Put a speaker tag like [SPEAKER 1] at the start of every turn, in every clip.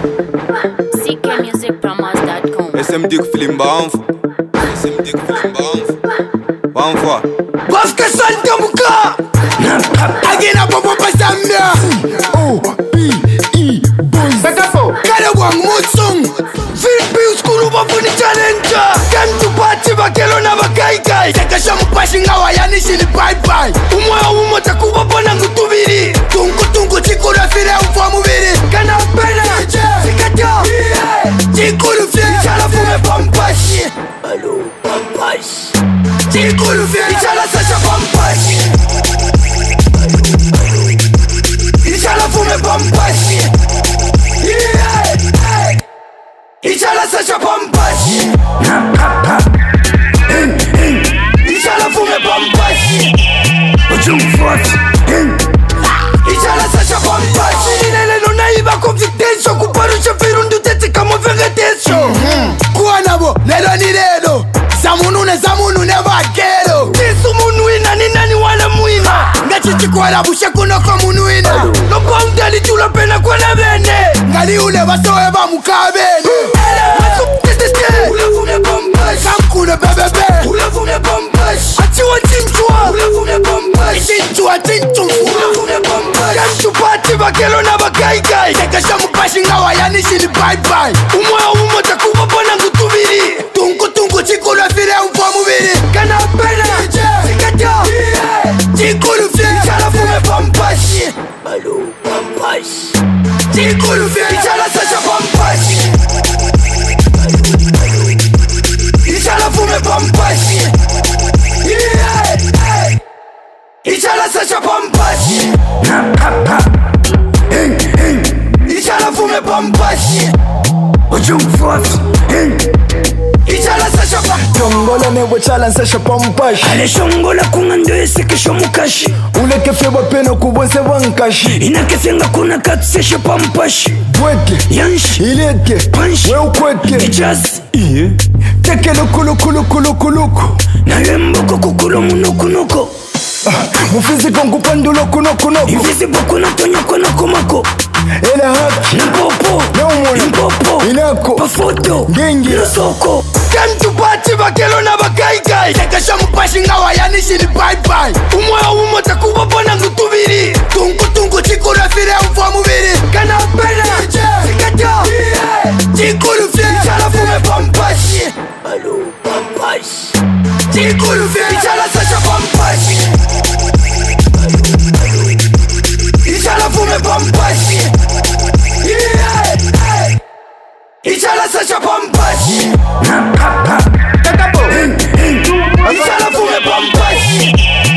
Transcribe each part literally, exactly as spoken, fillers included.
[SPEAKER 1] C K music promos dot com.
[SPEAKER 2] S M D film banfu. S M D film banfu. Banfu.
[SPEAKER 3] Baska Santamuka. Agina popo pasamia.
[SPEAKER 4] O B E boys.
[SPEAKER 3] Sakafo. Kale wang mutsung. Philippines kuru bafuni challenge. Come to party bakelo na bakaikai. Tekasha mupashi ngawa yani shini bye bye. Umoya umo takuba bona ngutubiri. Tungu tungu chikuru afire umfa mubiri. Kana pena. Sikata. Chikuru fie. Chala fume pampashi. Alo pampashi. Chikuru fie. Chala sasha pampashi. Ichala fume pampashi. Ichala sasha pampashi. Ichala fume pampashi. Ichala sasha pampashi. Nilele no naiba confidential. Kuparusha firundu tete kama vegetation. Kuwa nabo, lelo ni lelo. Zamunu ne zamunu ne bakero. Tisu munu ina ni nani wala muina. Ngachichi kwa la bushe kuno kwa munu ina. No pamdeli chula pena kwa na bene. Ngali ule basoe ba mukabene. Masup tetete. Ule fume bombash. Kankule bebebe. Ule fume bombash. Achiwa chinchua. Ule fume bombash. Chinchua chinchunfu. Ule fume bombash. Kanchu pati bakelo na bakaikai. Tekasha mupashi ngawa yani shini bye bye. Umoya umo takuba bona ngutubiri. Tungu tungu chikuru afire umfa mubiri. Kana pena. Sikata. Chikuru fie. Chala fume pampashi. Alo pampashi. Chikuru fie. Chala sasha pampashi. Ichala fume pampashi. Ichala sasha pampashi. Ichala fume pampashi. Ichala sasha pampashi.
[SPEAKER 4] Tongola newe chala nsasha pampashi.
[SPEAKER 5] Ale shongola kungando esekesho mukashi.
[SPEAKER 4] Uleke feba peno kubonse wankashi.
[SPEAKER 5] Inakefenga kuna katsesho pampashi.
[SPEAKER 4] Bweke
[SPEAKER 5] Yanshi
[SPEAKER 4] ileke
[SPEAKER 5] Panshi
[SPEAKER 4] we ukweke
[SPEAKER 5] Ijazi
[SPEAKER 4] iye teke luku luku luku luku luku
[SPEAKER 5] Na lemboko kukulo munukunuko
[SPEAKER 4] Mufiziko ngupandulo kuno kuno
[SPEAKER 5] Invisible kuna tonyoko na komako
[SPEAKER 4] Ela haki
[SPEAKER 5] Mpopo
[SPEAKER 4] Neumuna
[SPEAKER 5] Mpopo
[SPEAKER 4] Inako
[SPEAKER 5] Pafoto
[SPEAKER 4] Gengi
[SPEAKER 5] Nosoko
[SPEAKER 3] Come to party bakelo na bakaikai. Tekasha mupashi ngawa yani shini bye bye. Umoya umo takuba bona ngutubiri. Tungu tungu chikuru afire umfa mubiri. Kana pena. Sikata. Chikuru fie. Chala fume pampashi. Alo pampashi. Chikuru fie. Chala sasha pampashi. Ichala fume pampashi. Ichala sasha pampashi. Takapo. Ichala fume pampashi.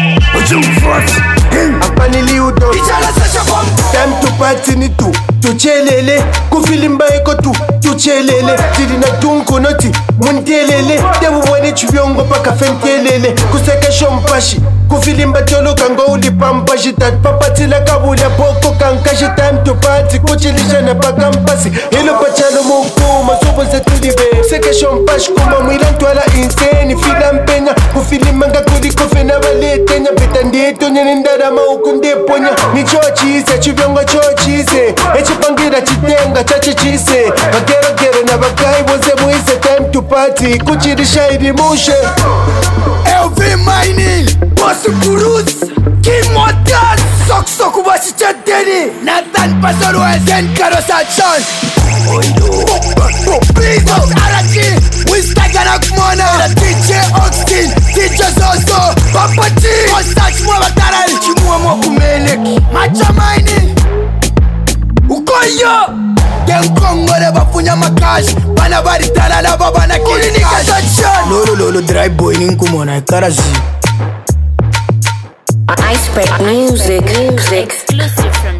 [SPEAKER 4] Hapa niliudo
[SPEAKER 3] Ichala sasha pampashi.
[SPEAKER 4] Time to party ni tu Tuchelele Kufilimba eko tu Tuchelele Jiri na tunko noti Muntelele Debu mwane chubiongo paka fentelele Kuseke shompashi Kufilimba tolo kango uli pampashi Tat papatila kabula poko kankashi. Time to party Kuchilisha na pakampasi Hilo pachalo moko Masobo za tulibe Seke shompashi Kuma mwilantu ala insane Fila mpenya Kufilimba nga kuli kofe na valetenya Beta ndieto nyene ndara mauku ndeponya Ni chochise Chubiongo chochise Echipangira chitenga chachechise Bagero gero na bagai Boze muise time to party Kuchirisha ili mushe
[SPEAKER 3] L V Mining Bosu Kuruz Kim Motas Sok Soku Bashi Chateni Nathan Pasoro Esen Karo Sachan Oido Bezos Arachi Wistagana Kumona D J Oxtin D J Zozo Papachi Osach Mwabatara Chimua Mwakumeleki Macha Mining Ukoyo Genkongore bafunya makashi Bana bari talala babana kiri nikasachan Lolo lolo dry boy ninkumona ikarazi
[SPEAKER 1] Iceberg music, music exclusive from